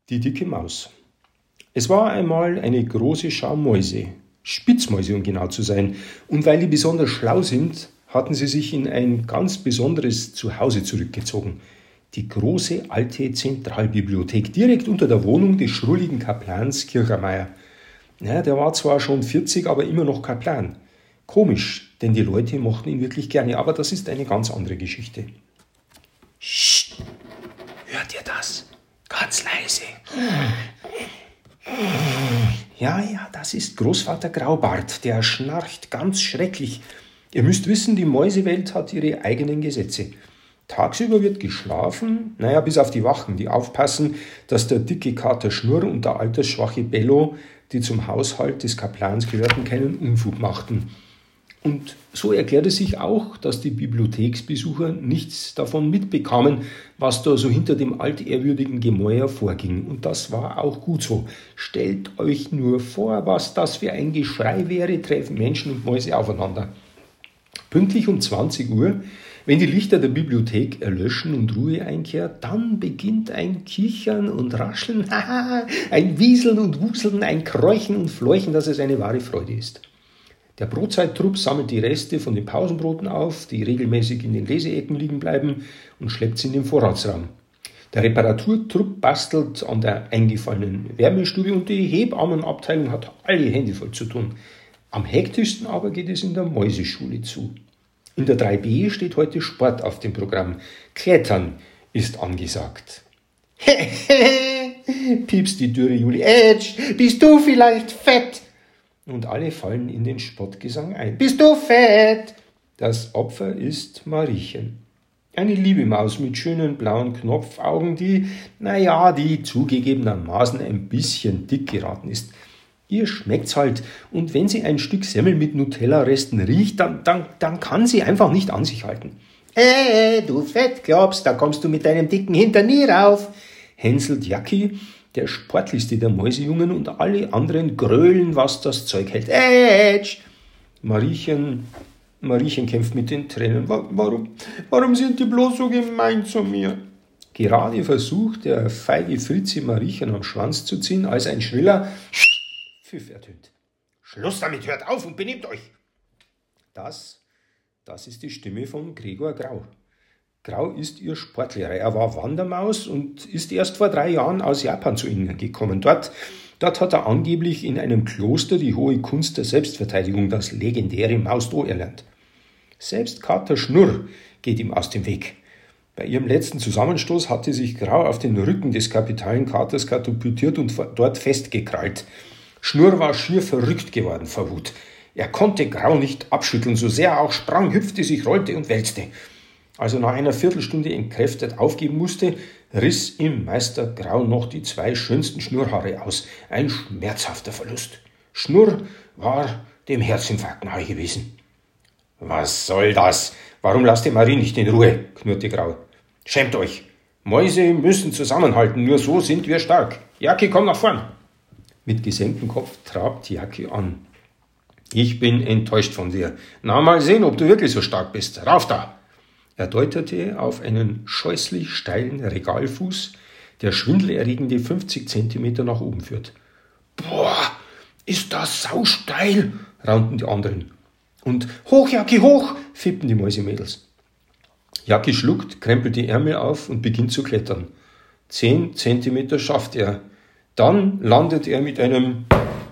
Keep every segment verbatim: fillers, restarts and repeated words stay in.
Die dicke Maus. Es war einmal eine große Schar Mäuse, Spitzmäuse um genau zu sein, und weil die besonders schlau sind, hatten sie sich in ein ganz besonderes Zuhause zurückgezogen. Die große alte Zentralbibliothek, direkt unter der Wohnung des schrulligen Kaplans Kirchermeier. Ja, der war zwar schon vierzig, aber immer noch Kaplan. Komisch, denn die Leute mochten ihn wirklich gerne, aber das ist eine ganz andere Geschichte. Psst, hört ihr das? Ganz leise. Ja, ja, das ist Großvater Graubart, der schnarcht ganz schrecklich. Ihr müsst wissen, die Mäusewelt hat ihre eigenen Gesetze. Tagsüber wird geschlafen, naja, bis auf die Wachen, die aufpassen, dass der dicke Kater Schnurr und der altersschwache Bello, die zum Haushalt des Kaplans gehörten, keinen Unfug machten. Und so erklärt es sich auch, dass die Bibliotheksbesucher nichts davon mitbekamen, was da so hinter dem altehrwürdigen Gemäuer vorging. Und das war auch gut so. Stellt euch nur vor, was das für ein Geschrei wäre, treffen Menschen und Mäuse aufeinander. Pünktlich um zwanzig Uhr, wenn die Lichter der Bibliothek erlöschen und Ruhe einkehrt, dann beginnt ein Kichern und Rascheln, ein Wieseln und Wuseln, ein Kräuchen und Fleuchen, dass es eine wahre Freude ist. Der Brotzeittrupp sammelt die Reste von den Pausenbroten auf, die regelmäßig in den Leseecken liegen bleiben, und schleppt sie in den Vorratsraum. Der Reparaturtrupp bastelt an der eingefallenen Wärmestube und die Hebammenabteilung hat alle Hände voll zu tun. Am hektischsten aber geht es in der Mäuseschule zu. In der drei b steht heute Sport auf dem Programm. Klettern ist angesagt. Piepst die dürre Juli. Ätsch, bist du vielleicht fett? Und alle fallen in den Spottgesang ein. Bist du fett? Das Opfer ist Mariechen. Eine liebe Maus mit schönen blauen Knopfaugen, die, naja, die zugegebenermaßen ein bisschen dick geraten ist. Ihr schmeckt's halt, und wenn sie ein Stück Semmel mit Nutella-Resten riecht, dann, dann, dann kann sie einfach nicht an sich halten. Äh, du Fettklops, da kommst du mit deinem dicken Hintern nie rauf, hänselt Jacki, der sportlichste der Mäusejungen, und alle anderen grölen, was das Zeug hält. Ätsch! Mariechen, Mariechen kämpft mit den Tränen. Warum, warum sind die bloß so gemein zu mir? Gerade versucht der feige Fritzi Mariechen am Schwanz zu ziehen, als ein schriller Pfiff ertönt. Schluss damit, hört auf und benehmt euch! Das, das ist die Stimme von Gregor Grau. Grau ist ihr Sportlehrer. Er war Wandermaus und ist erst vor drei Jahren aus Japan zu ihnen gekommen. Dort, dort hat er angeblich in einem Kloster die hohe Kunst der Selbstverteidigung, das legendäre Maus-Do, erlernt. Selbst Kater Schnurr geht ihm aus dem Weg. Bei ihrem letzten Zusammenstoß hatte sich Grau auf den Rücken des kapitalen Katers katapultiert und dort festgekrallt. Schnurr war schier verrückt geworden vor Wut. Er konnte Grau nicht abschütteln, so sehr er auch sprang, hüpfte, sich rollte und wälzte. Als er nach einer Viertelstunde entkräftet aufgeben musste, riss ihm Meister Grau noch die zwei schönsten Schnurrhaare aus. Ein schmerzhafter Verlust. Schnurr war dem Herzinfarkt nahe gewesen. Was soll das? Warum lasst ihr Marie nicht in Ruhe? Knurrte Grau. Schämt euch. Mäuse müssen zusammenhalten, nur so sind wir stark. Jacki, komm nach vorn. Mit gesenktem Kopf trabt Jacki an. Ich bin enttäuscht von dir. Na, mal sehen, ob du wirklich so stark bist. Rauf da! Er deutete auf einen scheußlich steilen Regalfuß, der schwindelerregende fünfzig Zentimeter nach oben führt. Boah, ist das sausteil, raunten die anderen. Und hoch, Jacki, hoch, fippten die Mäusemädels. Jacki schluckt, krempelt die Ärmel auf und beginnt zu klettern. Zehn Zentimeter schafft er. Dann landet er mit einem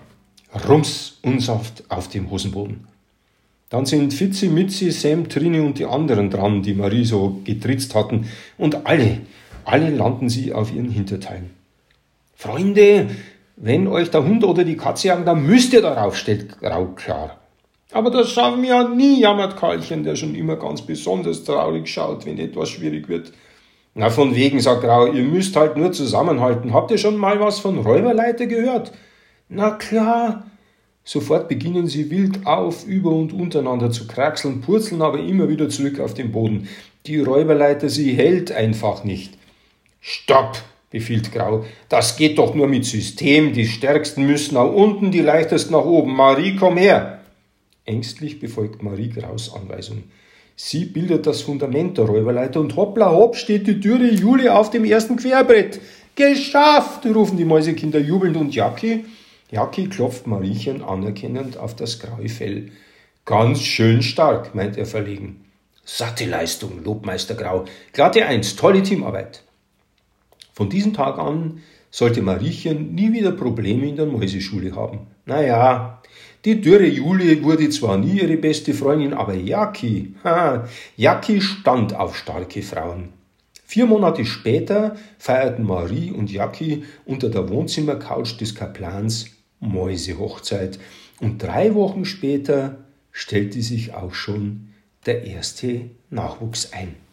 Rums unsanft auf dem Hosenboden. Dann sind Fitzi, Mitzi, Sam, Trini und die anderen dran, die Marie so getritzt hatten. Und alle, alle landen sie auf ihren Hinterteilen. Freunde, wenn euch der Hund oder die Katze jagen, dann müsst ihr darauf, stellt Grau klar. Aber das schaffen wir ja nie, jammert Karlchen, der schon immer ganz besonders traurig schaut, wenn etwas schwierig wird. Na, von wegen, sagt Grau, ihr müsst halt nur zusammenhalten. Habt ihr schon mal was von Räuberleiter gehört? Na klar. Sofort beginnen sie wild auf, über und untereinander zu kraxeln, purzeln aber immer wieder zurück auf den Boden. Die Räuberleiter, sie hält einfach nicht. Stopp, befiehlt Grau. Das geht doch nur mit System. Die Stärksten müssen nach unten, die Leichtesten nach oben. Marie, komm her. Ängstlich befolgt Marie Graus Anweisung. Sie bildet das Fundament der Räuberleiter und hoppla hopp steht die dürre Juli auf dem ersten Querbrett. Geschafft, rufen die Mäusekinder jubelnd und Jacki, Jacki klopft Mariechen anerkennend auf das graue Fell. Ganz schön stark, meint er verlegen. Satte Leistung, lobt Meister Grau. Glatte Eins, tolle Teamarbeit. Von diesem Tag an sollte Mariechen nie wieder Probleme in der Mäuseschule haben. Naja, die dürre Julie wurde zwar nie ihre beste Freundin, aber Jacki, ha, Jacki stand auf starke Frauen. Vier Monate später feierten Marie und Jacki unter der Wohnzimmercouch des Kaplans Mäusehochzeit. Und drei Wochen später stellte sich auch schon der erste Nachwuchs ein.